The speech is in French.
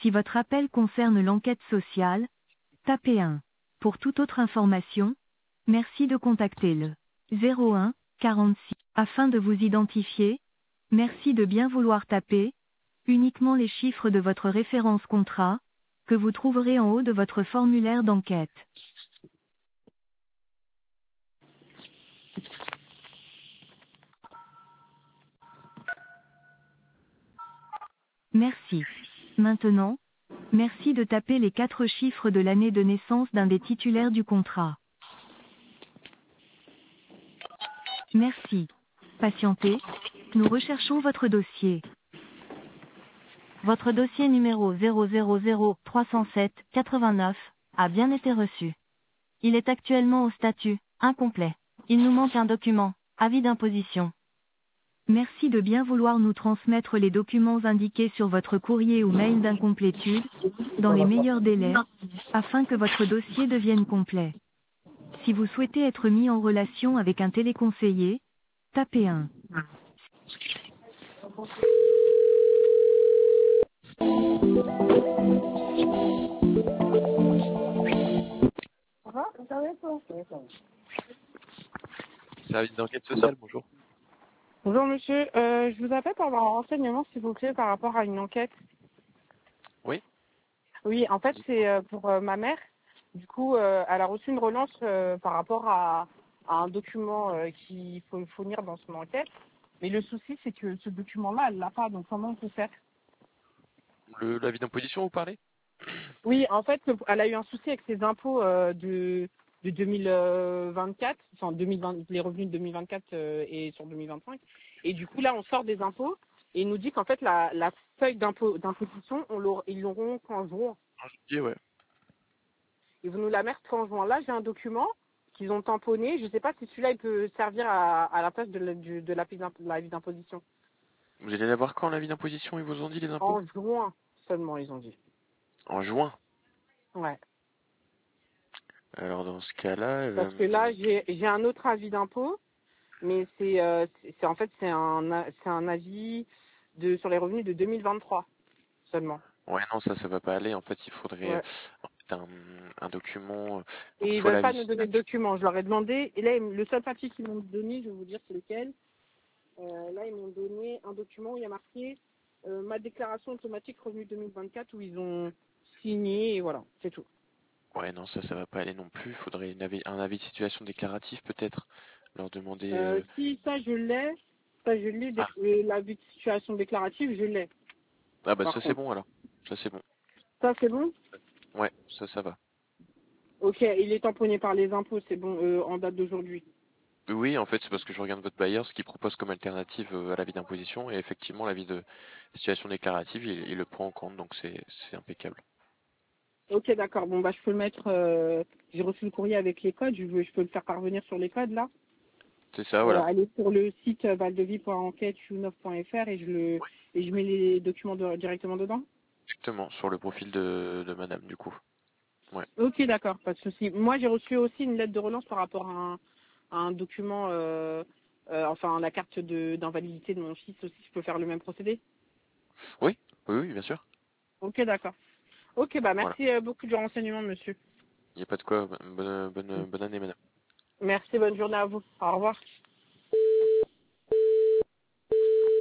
Si votre appel concerne l'enquête sociale, tapez 1. Pour toute autre information, merci de contacter le 01 46. Afin de vous identifier, merci de bien vouloir taper uniquement les chiffres de votre référence contrat, que vous trouverez en haut de votre formulaire d'enquête. Merci. Maintenant, merci de taper les 4 chiffres de l'année de naissance d'un des titulaires du contrat. Merci. Patientez. Nous recherchons votre dossier. Votre dossier numéro 000-307-89 a bien été reçu. Il est actuellement au statut incomplet. Il nous manque un document, avis d'imposition. Merci de bien vouloir nous transmettre les documents indiqués sur votre courrier ou mail d'incomplétude, dans les meilleurs délais, afin que votre dossier devienne complet. Si vous souhaitez être mis en relation avec un téléconseiller, tapez 1. Service d'enquête sociale, bonjour. Bonjour monsieur, je vous appelle pour avoir un renseignement s'il vous plaît par rapport à une enquête. Oui. Oui, en fait c'est pour ma mère. Du coup, elle a reçu une relance par rapport à un document qu'il faut fournir dans son enquête. Mais le souci c'est que ce document-là, elle l'a pas, donc comment on peut faire? L'avis d'imposition, vous parlez? Oui, en fait, elle a eu un souci avec ses impôts de 2024, enfin 2020, les revenus de 2024 et sur 2025. Et du coup, là, on sort des impôts et il nous dit qu'en fait, la feuille d'imposition, ils l'auront qu'en juin. En juillet, ouais. Ils vont nous la mettre qu'en juin. Là, j'ai un document qu'ils ont tamponné. Je ne sais pas si celui-là, il peut servir à la place de l'avis d'imposition. Vous allez la voir quand, l'avis d'imposition? Ils vous ont dit les impôts? En juin seulement, ils ont dit. En juin. Ouais. Alors, dans ce cas-là, elle va Parce que là, j'ai un autre avis d'impôt. Mais en fait c'est un avis sur les revenus de 2023 seulement. Ouais, non, ça va pas aller. En fait, il faudrait Ouais. un document, donc Et ils soit veulent pas nous l'avis. donner de documents. Je leur ai demandé. Et là, le seul papier qu'ils m'ont donné, je vais vous dire c'est lequel. Là, ils m'ont donné un document où il y a marqué ma déclaration automatique revenu 2024 où ils ont signé et voilà, c'est tout. Ouais, non, ça va pas aller non plus. Il faudrait un avis de situation déclaratif, peut-être. Leur demander. Si ça je l'ai, Ah, l'avis de situation déclarative, je l'ai. ah bah Par ça c'est contre, bon alors. Ça c'est bon. ça c'est bon. Ouais, ça va. Ok, il est tamponné par les impôts, c'est bon, en date d'aujourd'hui. Oui, en fait, c'est parce que je regarde votre bailleur, ce qu'il propose comme alternative à l'avis d'imposition, et effectivement, l'avis de situation déclarative, il le prend en compte, donc c'est impeccable. Ok, d'accord. Bon, bah, je peux le mettre. J'ai reçu le courrier avec les codes. Je peux le faire parvenir sur les codes là. C'est ça, voilà. Aller sur le site valdevie.enquête.fr et je mets les documents directement dedans. Exactement, sur le profil de madame, du coup. Ouais. Ok, d'accord, pas de souci. Moi, j'ai reçu aussi une lettre de relance par rapport à un document, enfin la carte d'invalidité de mon fils aussi. Je peux faire le même procédé. Oui, bien sûr. Ok, d'accord. Ok, bah Voilà. merci beaucoup du renseignement, monsieur. Il n'y a pas de quoi. Bonne année, madame. Merci, bonne journée à vous. Au revoir.